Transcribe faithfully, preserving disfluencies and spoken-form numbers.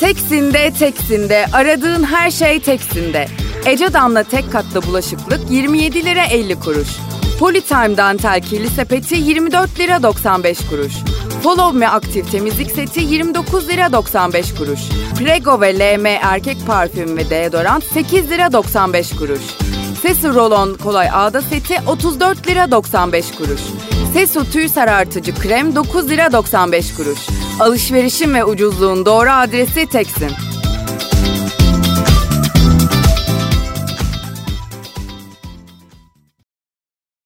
Teksin'de Teksin'de aradığın her şey Teksin'de. Ece Damla tek katlı bulaşıklık yirmi yedi lira elli kuruş. Polytime dantel kirli sepeti yirmi dört lira doksan beş kuruş. Follow Me aktif temizlik seti yirmi dokuz lira doksan beş kuruş. Prego ve L M erkek parfüm ve deodorant sekiz lira doksan beş kuruş. Sesu Rolon kolay ağda seti otuz dört lira doksan beş kuruş. Sesu tüy sarartıcı krem dokuz lira doksan beş kuruş. Alışverişin ve ucuzluğun doğru adresi Teksin.